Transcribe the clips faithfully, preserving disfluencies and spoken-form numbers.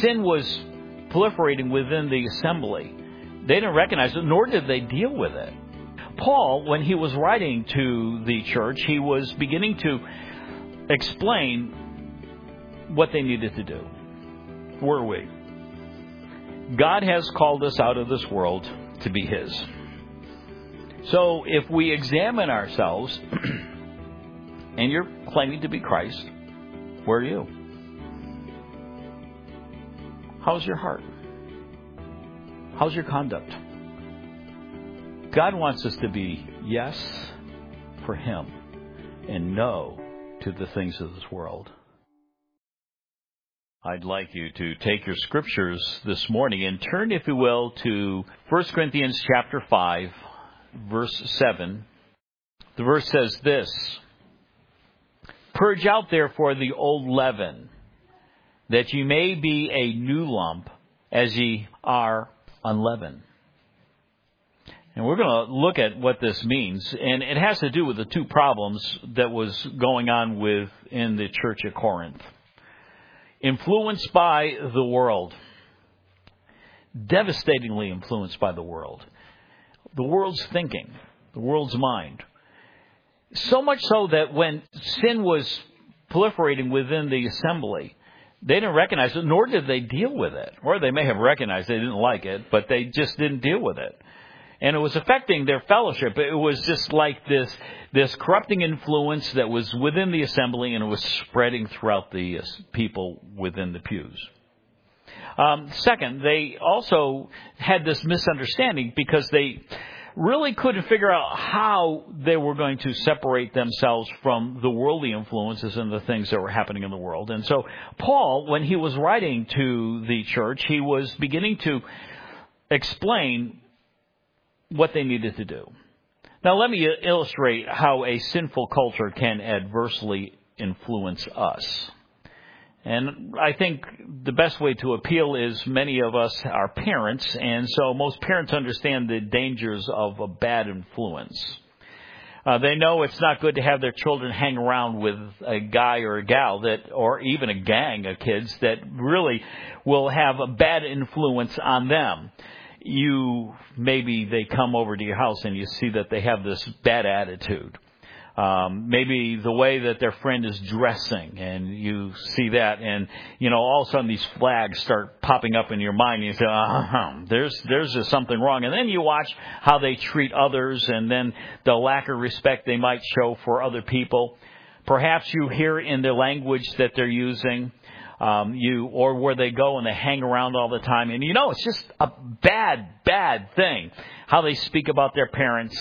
sin was proliferating within the assembly, they didn't recognize it, nor did they deal with it. Paul, when he was writing to the church, he was beginning to explain what they needed to do. Were we? God has called us out of this world to be His. So if we examine ourselves, and you're claiming to be Christ, where are you? How's your heart? How's your conduct? God wants us to be yes for Him and no to the things of this world. I'd like you to take your scriptures this morning and turn, if you will, to First Corinthians chapter five, verse seven. The verse says this: "Purge out therefore the old leaven, that ye may be a new lump, as ye are unleavened." And we're going to look at what this means, and it has to do with the two problems that was going on with in the church at Corinth. Influenced by the world, devastatingly influenced by the world, the world's thinking, the world's mind. So much so that when sin was proliferating within the assembly, they didn't recognize it, nor did they deal with it. Or they may have recognized they didn't like it, but they just didn't deal with it. And it was affecting their fellowship. It was just like this this corrupting influence that was within the assembly, and it was spreading throughout the people within the pews. Um, second, they also had this misunderstanding because they really couldn't figure out how they were going to separate themselves from the worldly influences and the things that were happening in the world. And so Paul, when he was writing to the church, he was beginning to explain what they needed to do. Now, let me illustrate how a sinful culture can adversely influence us. And I think the best way to appeal is many of us are parents, and so most parents understand the dangers of a bad influence. Uh, they know it's not good to have their children hang around with a guy or a gal that, or even a gang of kids that really will have a bad influence on them. You, maybe they come over to your house and you see that they have this bad attitude. Um, maybe the way that their friend is dressing, and you see that, and, you know, all of a sudden these flags start popping up in your mind, and you say, uh-huh, there's, there's just something wrong. And then you watch how they treat others, and then the lack of respect they might show for other people. Perhaps you hear in the language that they're using, Um, you or where they go and they hang around all the time. And you know, it's just a bad, bad thing how they speak about their parents.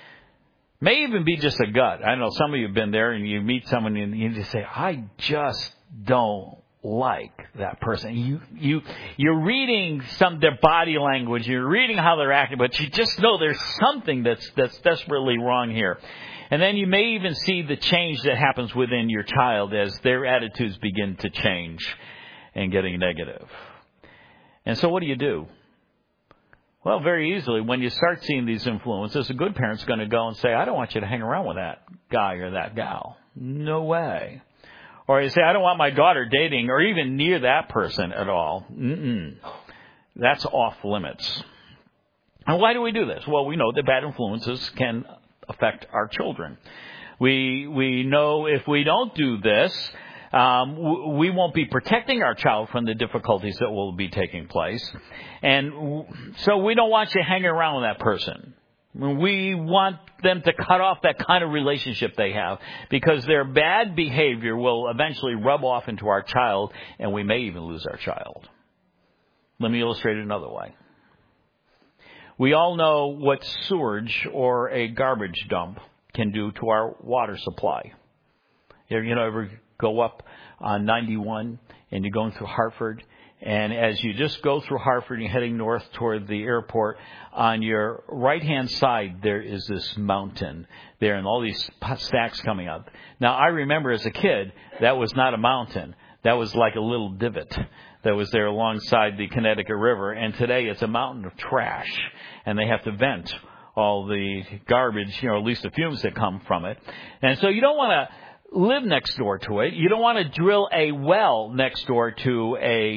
May even be just a gut. I know some of you have been there and you meet someone and you just say, I just don't like that person. You, you, you're reading some their body language. You're reading how they're acting, but you just know there's something that's that's desperately wrong here. And then you may even see the change that happens within your child as their attitudes begin to change and getting negative. And so what do you do? Well, very easily, when you start seeing these influences, a good parent's going to go and say, I don't want you to hang around with that guy or that gal. No way. Or you say, I don't want my daughter dating or even near that person at all. Mm-mm. That's off limits. And why do we do this? Well, we know that bad influences can affect our children. We we know if we don't do this, um, w- we won't be protecting our child from the difficulties that will be taking place. And w- so we don't want you hanging around with that person. We want them to cut off that kind of relationship they have, because their bad behavior will eventually rub off into our child, and we may even lose our child. Let me illustrate it another way. We all know what sewage or a garbage dump can do to our water supply. You know, ever go up on ninety-one and you're going through Hartford, and as you just go through Hartford and you're heading north toward the airport, on your right-hand side there is this mountain there and all these stacks coming up. Now, I remember as a kid, that was not a mountain. That was like a little divot that was there alongside the Connecticut River. And today it's a mountain of trash. And they have to vent all the garbage, you know, at least the fumes that come from it. And so you don't want to live next door to it. You don't want to drill a well next door to a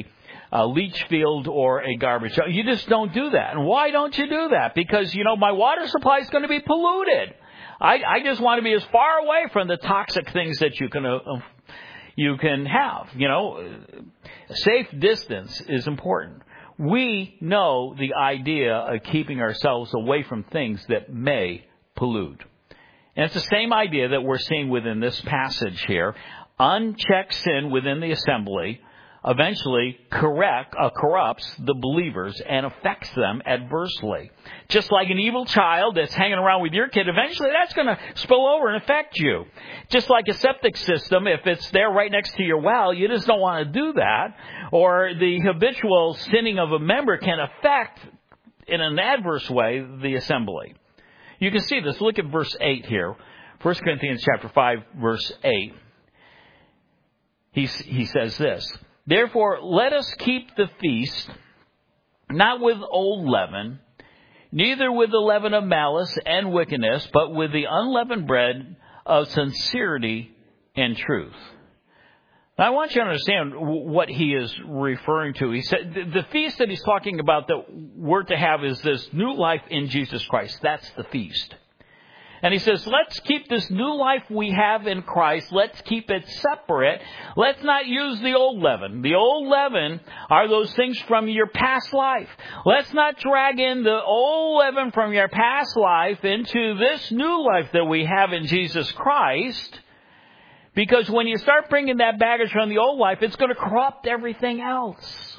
a leach field or a garbage dump. You just don't do that. And why don't you do that? Because, you know, my water supply is going to be polluted. I, I just want to be as far away from the toxic things that you can uh, you can have. You know, safe distance is important. We know the idea of keeping ourselves away from things that may pollute. And it's the same idea that we're seeing within this passage here. Unchecked sin within the assembly eventually correct, uh, corrupts the believers and affects them adversely. Just like an evil child that's hanging around with your kid, eventually that's going to spill over and affect you. Just like a septic system, if it's there right next to your well, you just don't want to do that. Or the habitual sinning of a member can affect, in an adverse way, the assembly. You can see this. Look at verse eight here. First Corinthians chapter five, verse eight. He, he says this. Therefore, let us keep the feast, not with old leaven, neither with the leaven of malice and wickedness, but with the unleavened bread of sincerity and truth. Now, I want you to understand what he is referring to. He said the feast that he's talking about that we're to have is this new life in Jesus Christ. That's the feast. And he says, let's keep this new life we have in Christ. Let's keep it separate. Let's not use the old leaven. The old leaven are those things from your past life. Let's not drag in the old leaven from your past life into this new life that we have in Jesus Christ. Because when you start bringing that baggage from the old life, it's going to corrupt everything else.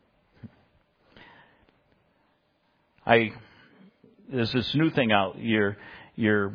I, there's this new thing out here. Your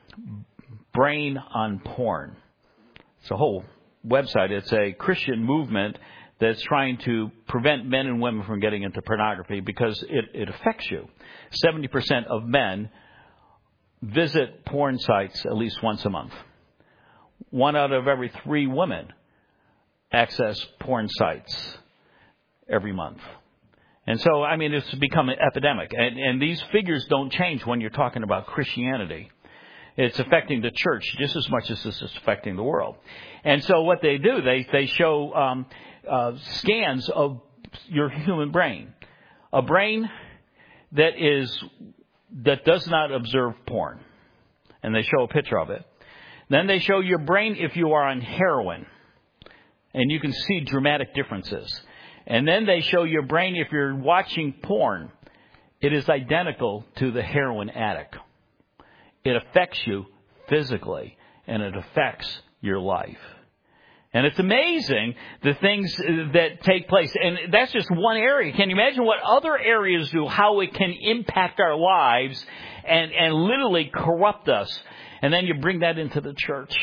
brain on porn. It's a whole website. It's a Christian movement that's trying to prevent men and women from getting into pornography because it, it affects you. seventy percent of men visit porn sites at least once a month. One out of every three women access porn sites every month. And so, I mean, it's become an epidemic. And, and these figures don't change when you're talking about Christianity. It's affecting the church just as much as this is affecting the world. And so what they do, they, they show um, uh, scans of your human brain. A brain that is that does not observe porn. And they show a picture of it. Then they show your brain if you are on heroin. And you can see dramatic differences. And then they show your brain if you're watching porn. It is identical to the heroin addict. It affects you physically, and it affects your life. And it's amazing the things that take place. And that's just one area. Can you imagine what other areas do, how it can impact our lives and, and literally corrupt us? And then you bring that into the church.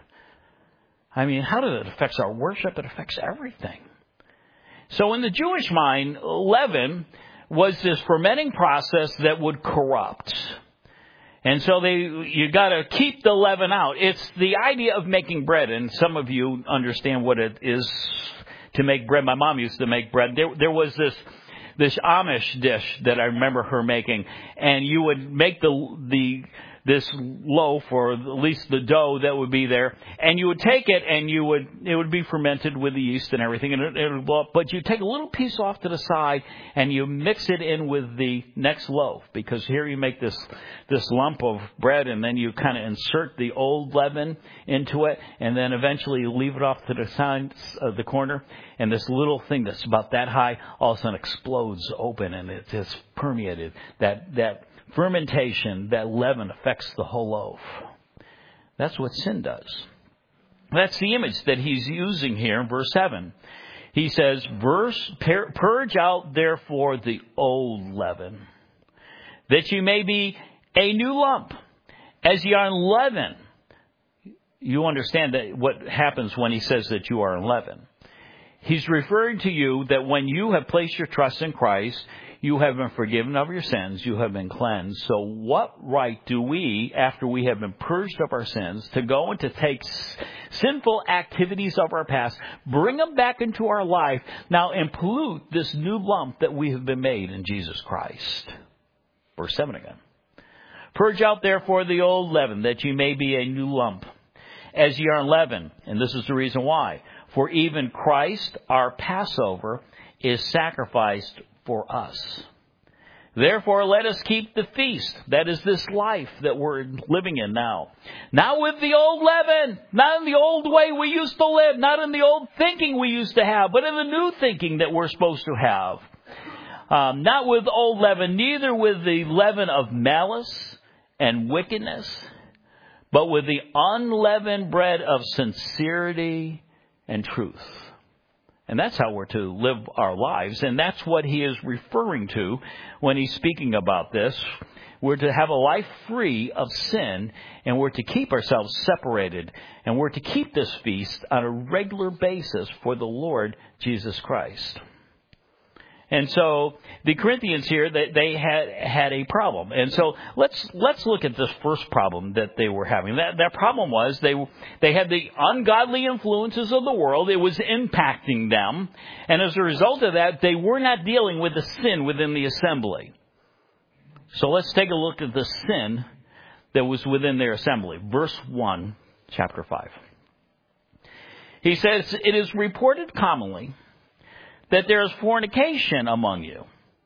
I mean, how does it affect our worship? It affects everything. So in the Jewish mind, leaven was this fermenting process that would corrupt. And so they, you got to keep the leaven out. It's the idea of making bread, and some of you understand what it is to make bread. My mom used to make bread. There, there was this this Amish dish that I remember her making, and you would make the the this loaf, or at least the dough that would be there, and you would take it and you would, it would be fermented with the yeast and everything, and it, it would blow up, but you take a little piece off to the side and you mix it in with the next loaf, because here you make this, this lump of bread, and then you kind of insert the old leaven into it, and then eventually you leave it off to the side of the corner, and this little thing that's about that high all of a sudden explodes open, and it just permeated that, that, fermentation, that leaven affects the whole loaf. That's what sin does. That's the image that he's using here in verse seven. He says, "Verse, purge out therefore the old leaven, that you may be a new lump, as ye are unleavened." You understand that what happens when he says that you are unleavened. He's referring to you that when you have placed your trust in Christ, you have been forgiven of your sins. You have been cleansed. So what right do we, after we have been purged of our sins, to go and to take sinful activities of our past, bring them back into our life now, and pollute this new lump that we have been made in Jesus Christ? Verse seven again. "Purge out therefore the old leaven, that ye may be a new lump, as ye are unleavened." And this is the reason why. "For even Christ, our Passover, is sacrificed for us. Therefore, let us keep the feast. That is this life that we're living in now. Not with the old leaven, not in the old way we used to live, not in the old thinking we used to have, but in the new thinking that we're supposed to have. Um, not with old leaven, neither with the leaven of malice and wickedness, but with the unleavened bread of sincerity and truth. And that's how we're to live our lives. And that's what he is referring to when he's speaking about this. We're to have a life free of sin, and we're to keep ourselves separated. And we're to keep this feast on a regular basis for the Lord Jesus Christ. And so the Corinthians here, they, they had had a problem. And so let's let's look at this first problem that they were having. That that problem was they they had the ungodly influences of the world. It was impacting them. And as a result of that, they were not dealing with the sin within the assembly. So let's take a look at the sin that was within their assembly. Verse one, chapter five. He says, "It is reported commonly that there is fornication among you,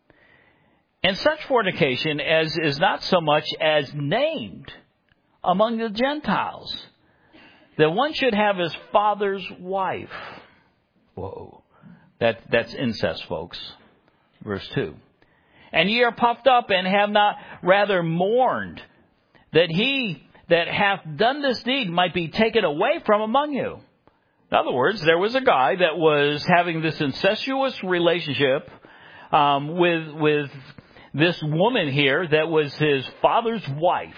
and such fornication as is not so much as named among the Gentiles, that one should have his father's wife." Whoa. That, that's incest, folks. Verse two. "And ye are puffed up, and have not rather mourned, that he that hath done this deed might be taken away from among you." In other words, there was a guy that was having this incestuous relationship um, with with this woman here that was his father's wife.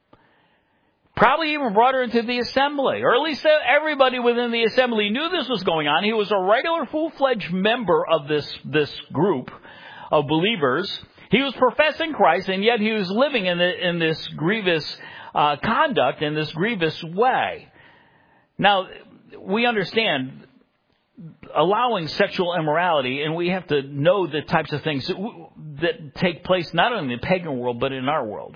Probably even brought her into the assembly, or at least everybody within the assembly knew this was going on. He was a regular full-fledged member of this this group of believers. He was professing Christ, and yet he was living in the, in this grievous uh, conduct, in this grievous way. Now, we understand allowing sexual immorality, and we have to know the types of things that, w- that take place not only in the pagan world, but in our world.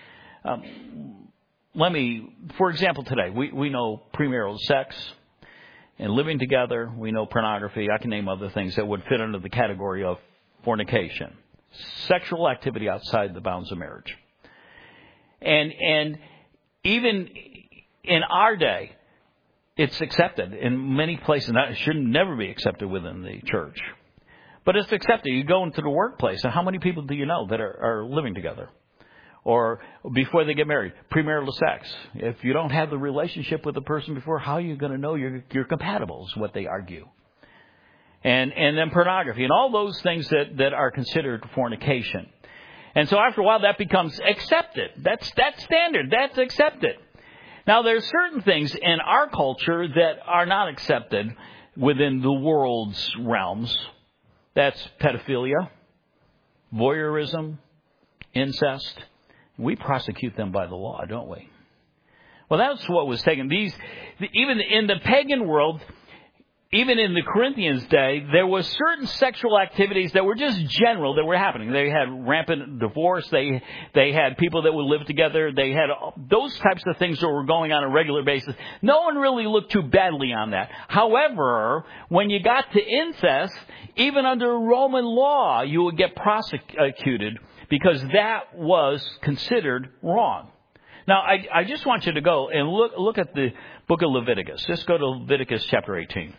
Um, let me, for example, today, we, we know premarital sex and living together. We know pornography. I can name other things that would fit under the category of fornication. Sexual activity outside the bounds of marriage. And, and even in our day, it's accepted in many places. It should never be accepted within the church. But it's accepted. You go into the workplace, and how many people do you know that are, are living together? Or before they get married, premarital sex. If you don't have the relationship with the person before, how are you going to know you're, you're compatible is what they argue. And and then pornography and all those things that, that are considered fornication. And so after a while, that becomes accepted. That's, that's standard. That's accepted. Now, there's certain things in our culture that are not accepted within the world's realms. That's pedophilia, voyeurism, incest. We prosecute them by the law, don't we? Well, that's what was taken. These, even in the pagan world, even in the Corinthians' day, there was certain sexual activities that were just general that were happening. They had rampant divorce. They they had people that would live together. They had those types of things that were going on a regular basis. No one really looked too badly on that. However, when you got to incest, even under Roman law, you would get prosecuted because that was considered wrong. Now, I, I just want you to go and look look at the book of Leviticus. Just go to Leviticus chapter eighteen.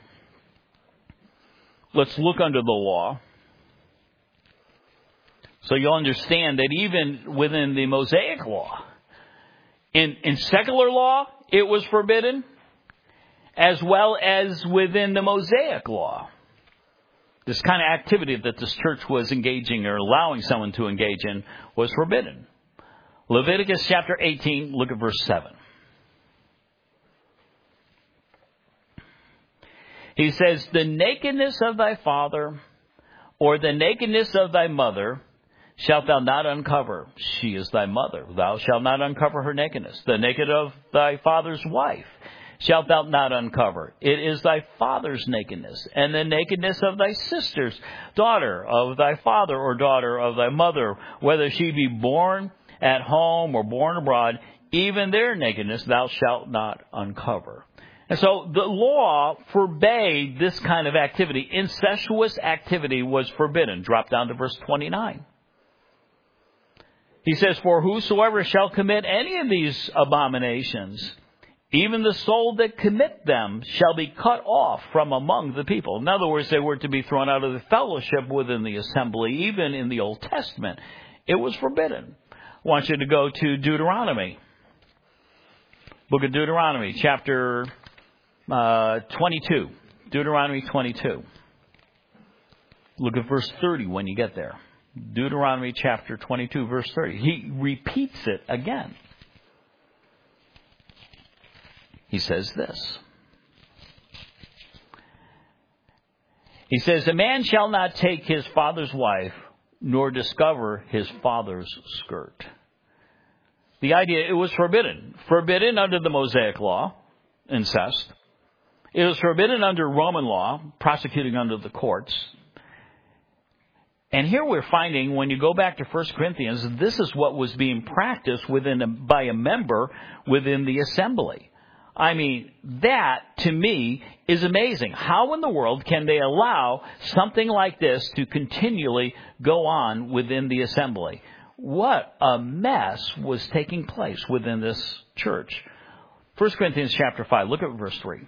Let's look under the law. So you'll understand that even within the Mosaic law, in, in secular law, it was forbidden, as well as within the Mosaic law. This kind of activity that this church was engaging or allowing someone to engage in was forbidden. Leviticus chapter eighteen, look at verse seven. He says, "The nakedness of thy father or the nakedness of thy mother shalt thou not uncover. She is thy mother. Thou shalt not uncover her nakedness. The naked of thy father's wife shalt thou not uncover. It is thy father's nakedness. And the nakedness of thy sister's daughter, of thy father or daughter of thy mother, whether she be born at home or born abroad, even their nakedness thou shalt not uncover." And so the law forbade this kind of activity. Incestuous activity was forbidden. Drop down to verse twenty-nine. He says, for whosoever shall commit any of these abominations, even the soul that commit them shall be cut off from among the people. In other words, they were to be thrown out of the fellowship within the assembly. Even in the Old Testament, it was forbidden. I want you to go to Deuteronomy. Book of Deuteronomy, chapter uh, twenty-two. Deuteronomy twenty-two. Look at verse thirty when you get there. Deuteronomy chapter twenty-two, verse thirty. He repeats it again. He says this. He says, a man shall not take his father's wife, nor discover his father's skirt. The idea, it was forbidden. Forbidden under the Mosaic law, incest. It was forbidden under Roman law, prosecuting under the courts. And here we're finding, when you go back to First Corinthians, this is what was being practiced within a, by a member within the assembly. I mean, that, to me, is amazing. How in the world can they allow something like this to continually go on within the assembly? What a mess was taking place within this church. First Corinthians chapter five, look at verse three.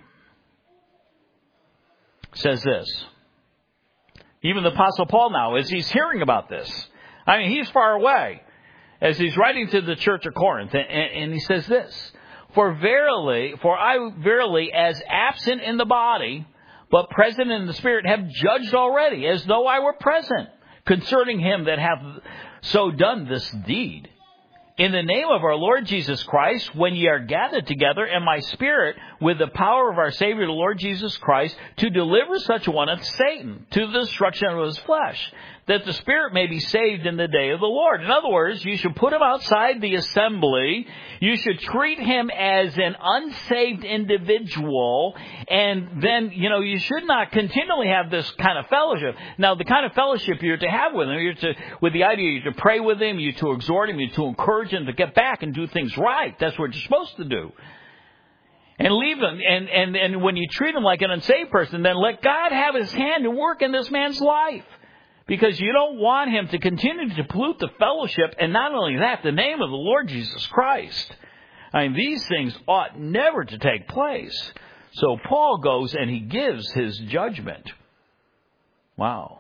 It says this. Even the Apostle Paul now, as he's hearing about this, I mean, he's far away, as he's writing to the church of Corinth, and, and he says this, For verily, for I verily, as absent in the body, but present in the spirit, have judged already, as though I were present, concerning him that hath so done this deed. In the name of our Lord Jesus Christ, when ye are gathered together, and my spirit, with the power of our Savior, the Lord Jesus Christ, to deliver such a one unto Satan, to the destruction of his flesh, that the spirit may be saved in the day of the Lord. In other words, you should put him outside the assembly. You should treat him as an unsaved individual. And then, you know, you should not continually have this kind of fellowship. Now, the kind of fellowship you're to have with him, you're to, with the idea you're to pray with him, you're to exhort him, you're to encourage him to get back and do things right. That's what you're supposed to do. And leave him. And, and, and when you treat him like an unsaved person, then let God have his hand and work in this man's life. Because you don't want him to continue to pollute the fellowship, and not only that, the name of the Lord Jesus Christ. I mean, these things ought never to take place. So Paul goes and he gives his judgment. Wow.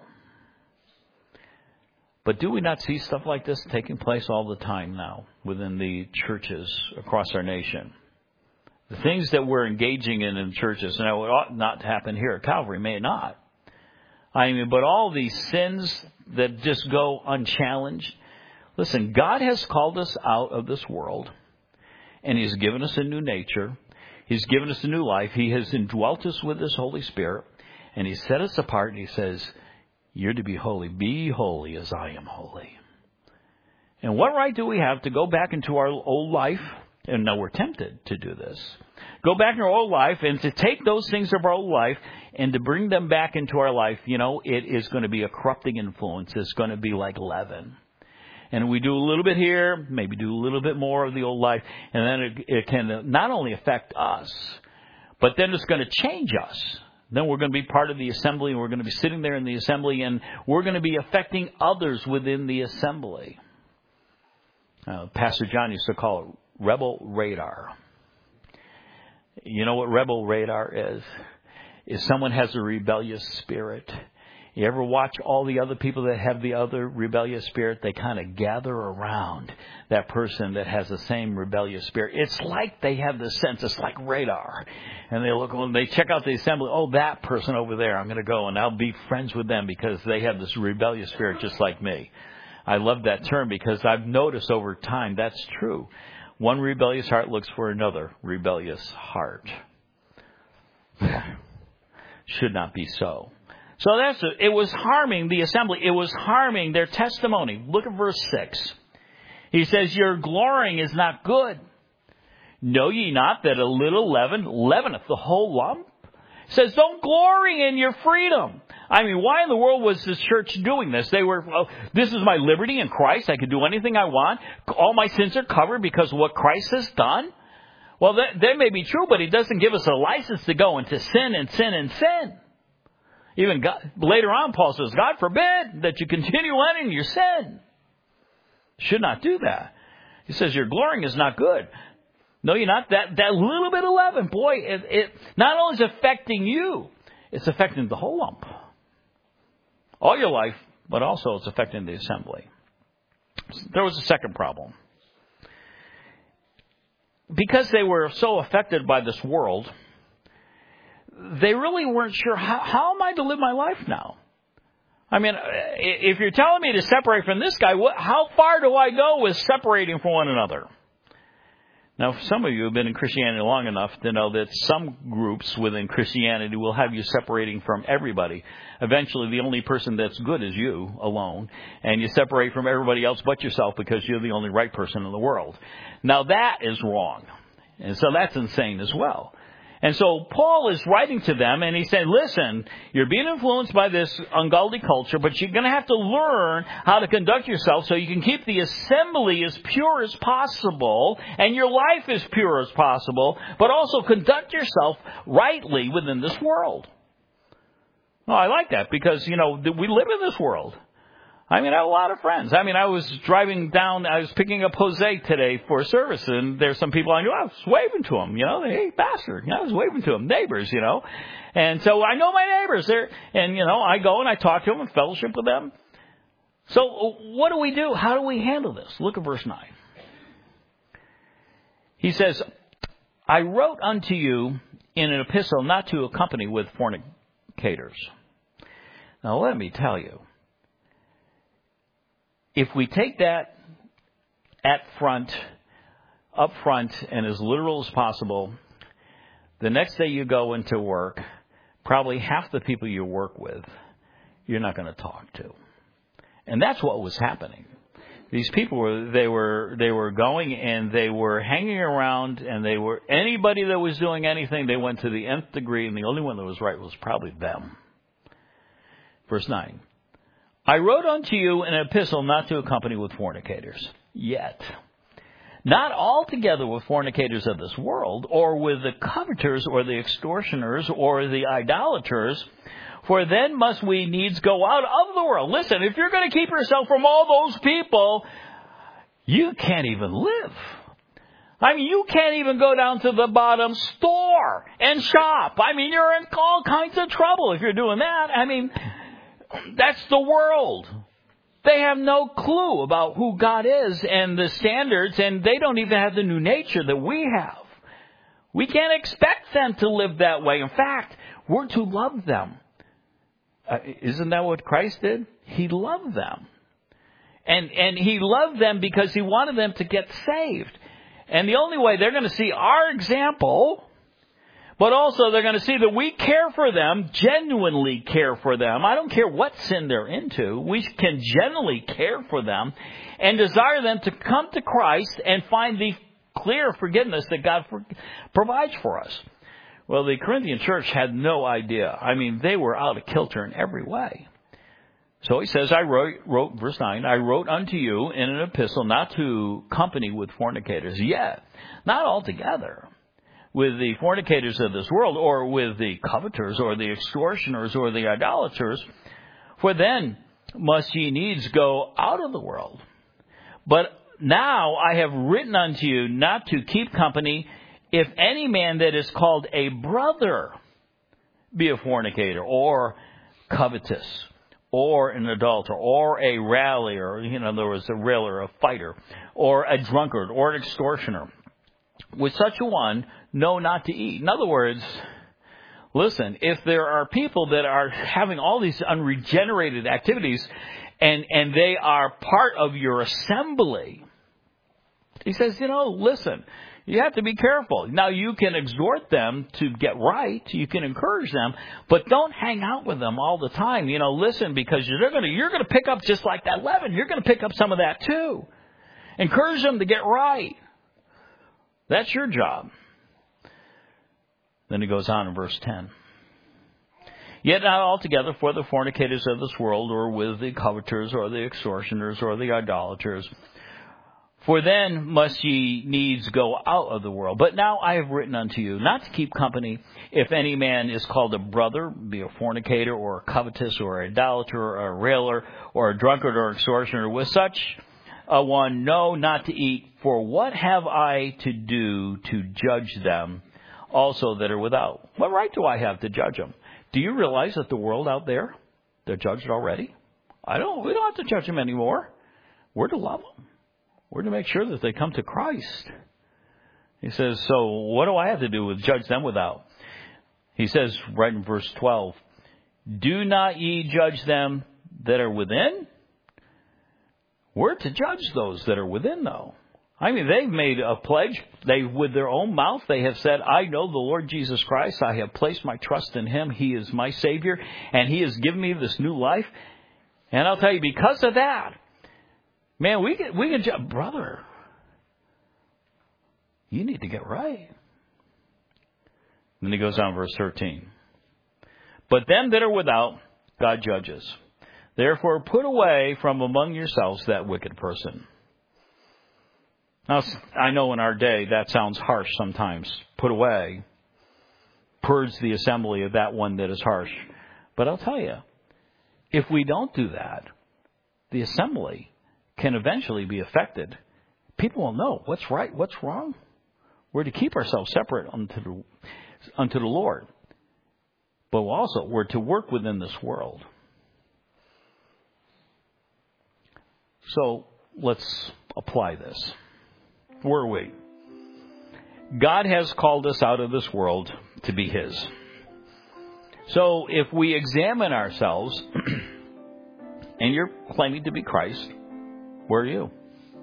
But do we not see stuff like this taking place all the time now within the churches across our nation? The things that we're engaging in in churches, and it ought not to happen here at Calvary, may not. I mean, but all these sins that just go unchallenged. Listen, God has called us out of this world, and He's given us a new nature. He's given us a new life. He has indwelt us with His Holy Spirit, and He set us apart, and He says, you're to be holy. Be holy as I am holy. And what right do we have to go back into our old life? And now we're tempted to do this. Go back in our old life and to take those things of our old life and to bring them back into our life. You know, it is going to be a corrupting influence. It's going to be like leaven. And we do a little bit here, maybe do a little bit more of the old life, and then it, it can not only affect us, but then it's going to change us. Then we're going to be part of the assembly, and we're going to be sitting there in the assembly, and we're going to be affecting others within the assembly. Uh, Pastor John used to call it rebel radar. You know what rebel radar is? Is someone has a rebellious spirit. You ever watch all the other people that have the other rebellious spirit? They kind of gather around that person that has the same rebellious spirit. It's like they have the sense. It's like radar. And they look, when they check out the assembly, oh, that person over there, I'm going to go and I'll be friends with them because they have this rebellious spirit just like me. I love that term because I've noticed over time that's true. One rebellious heart looks for another rebellious heart. Should not be so. So that's it. It was harming the assembly. It was harming their testimony. Look at verse six. He says, your glorying is not good. Know ye not that a little leaven leaveneth the whole lump? It says, don't glory in your freedom. I mean, why in the world was this church doing this? They were, oh, this is my liberty in Christ. I can do anything I want. All my sins are covered because of what Christ has done. Well, that, that may be true, but he doesn't give us a license to go into sin and sin and sin. Even God, later on, Paul says, God forbid that you continue on in your sin. Should not do that. He says your glorying is not good. No, you're not. That, that little bit of leaven, boy, it, it not only is affecting you, it's affecting the whole lump. All your life, but also it's affecting the assembly. There was a second problem. Because they were so affected by this world, they really weren't sure, how, how am I to live my life now? I mean, if you're telling me to separate from this guy, what, how far do I go with separating from one another? Now, some of you have been in Christianity long enough to know that some groups within Christianity will have you separating from everybody. Eventually, the only person that's good is you alone, and you separate from everybody else but yourself because you're the only right person in the world. Now, that is wrong, and so that's insane as well. And so Paul is writing to them, and he's saying, listen, you're being influenced by this ungodly culture, but you're going to have to learn how to conduct yourself so you can keep the assembly as pure as possible, and your life as pure as possible, but also conduct yourself rightly within this world. Well, I like that because, you know, we live in this world. I mean, I have a lot of friends. I mean, I was driving down, I was picking up Jose today for service, and there's some people I knew, I was waving to them, you know, hey, pastor, you know, I was waving to them, neighbors, you know. And so I know my neighbors, they're, and, you know, I go and I talk to them and fellowship with them. So what do we do? How do we handle this? Look at verse nine. He says, I wrote unto you in an epistle not to accompany with fornicators. Now, let me tell you. If we take that at front, up front, and as literal as possible, the next day you go into work, probably half the people you work with, you're not going to talk to. And that's what was happening. These people were, they were, they were going and they were hanging around, and they were, anybody that was doing anything, they went to the nth degree, and the only one that was right was probably them. Verse nine. I wrote unto you in an epistle not to accompany with fornicators, yet. Not altogether with fornicators of this world, or with the coveters, or the extortioners, or the idolaters, for then must we needs go out of the world. Listen, if you're going to keep yourself from all those people, you can't even live. I mean, you can't even go down to the bottom store and shop. I mean, you're in all kinds of trouble if you're doing that. I mean, that's the world. They have no clue about who God is and the standards, and they don't even have the new nature that we have. We can't expect them to live that way. In fact, we're to love them. Uh, isn't that what Christ did? He loved them. And, and he loved them because he wanted them to get saved. And the only way they're going to see our example, but also they're going to see that we care for them, genuinely care for them. I don't care what sin they're into. We can genuinely care for them and desire them to come to Christ and find the clear forgiveness that God for, provides for us. Well, the Corinthian church had no idea. I mean, they were out of kilter in every way. So he says, I wrote, wrote, verse nine, I wrote unto you in an epistle not to company with fornicators, yet, not altogether with the fornicators of this world, or with the coveters, or the extortioners, or the idolaters, for then must ye needs go out of the world. But now I have written unto you not to keep company, if any man that is called a brother be a fornicator, or covetous, or an adulterer, or a rallier, you know, there was a railer, a fighter, or a drunkard, or an extortioner. With such a one, know not to eat. In other words, listen, if there are people that are having all these unregenerated activities, and, and they are part of your assembly, he says, you know, listen, you have to be careful. Now, you can exhort them to get right. You can encourage them, but don't hang out with them all the time. You know, listen, because you're going to, you're going to pick up just like that leaven. You're going to pick up some of that too. Encourage them to get right. That's your job. Then he goes on in verse ten. Yet not altogether for the fornicators of this world, or with the coveters, or the extortioners, or the idolaters. For then must ye needs go out of the world. But now I have written unto you, not to keep company, if any man is called a brother, be a fornicator, or a covetous, or an idolater, or a railer, or a drunkard, or extortioner. With such a one, no, not to eat. For what have I to do to judge them also that are without? What right do I have to judge them? Do you realize that the world out there, they're judged already? I don't. We don't have to judge them anymore. We're to love them. We're to make sure that they come to Christ. He says, so what do I have to do with judge them without? He says right in verse twelve, do not ye judge them that are within? We're to judge those that are within, though. I mean, they've made a pledge. They, with their own mouth, they have said, I know the Lord Jesus Christ. I have placed my trust in Him. He is my Savior, and He has given me this new life. And I'll tell you, because of that, man, we can, we can judge, brother, you need to get right. Then he goes on, verse thirteen. But them that are without, God judges. Therefore, put away from among yourselves that wicked person. Now, I know in our day that sounds harsh sometimes. Put away. Purge the assembly of that one that is harsh. But I'll tell you, if we don't do that, the assembly can eventually be affected. People will know what's right, what's wrong. We're to keep ourselves separate unto the, unto the Lord. But also, we're to work within this world. So, let's apply this. Where are we? God has called us out of this world to be His. So, if we examine ourselves, and you're claiming to be Christ, where are you?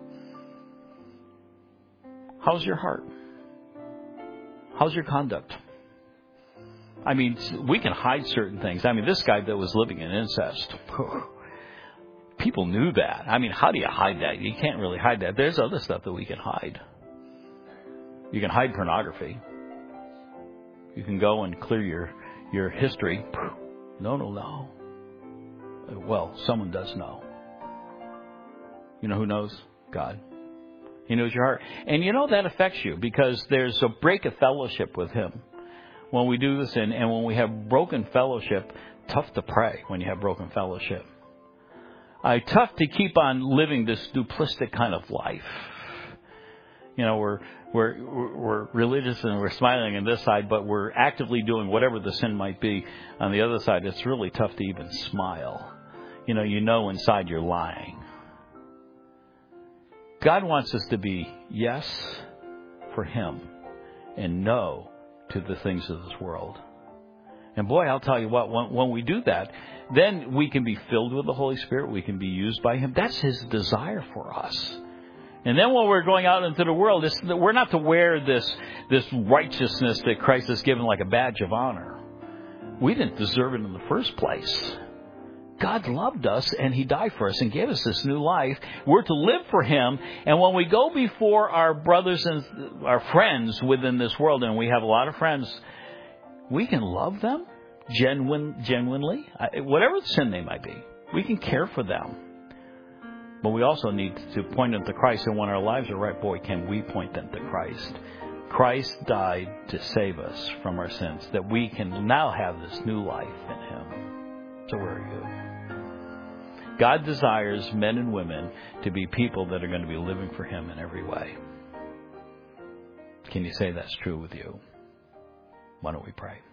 How's your heart? How's your conduct? I mean, we can hide certain things. I mean, this guy that was living in incest, people knew that. I mean, how do you hide that? You can't really hide that. There's other stuff that we can hide. You can hide pornography. You can go and clear your, your history. No, no, no. Well, someone does know. You know who knows? God. He knows your heart. And you know that affects you because there's a break of fellowship with Him. When we do this and, and when we have broken fellowship, tough to pray when you have broken fellowship. Uh, tough to keep on living this duplistic kind of life. You know, we're, we're, we're religious and we're smiling on this side, but we're actively doing whatever the sin might be on the other side. It's really tough to even smile. You know, you know inside you're lying. God wants us to be yes for Him and no to the things of this world. And boy, I'll tell you what, when, when we do that, then we can be filled with the Holy Spirit. We can be used by Him. That's His desire for us. And then when we're going out into the world, it's, we're not to wear this, this righteousness that Christ has given like a badge of honor. We didn't deserve it in the first place. God loved us and He died for us and gave us this new life. We're to live for Him. And when we go before our brothers and our friends within this world, and we have a lot of friends, we can love them genuine, genuinely, whatever sin they might be. We can care for them. But we also need to point them to Christ. And when our lives are right, boy, can we point them to Christ. Christ died to save us from our sins, that we can now have this new life in Him. So where are you? God desires men and women to be people that are going to be living for Him in every way. Can you say that's true with you? Why don't we pray?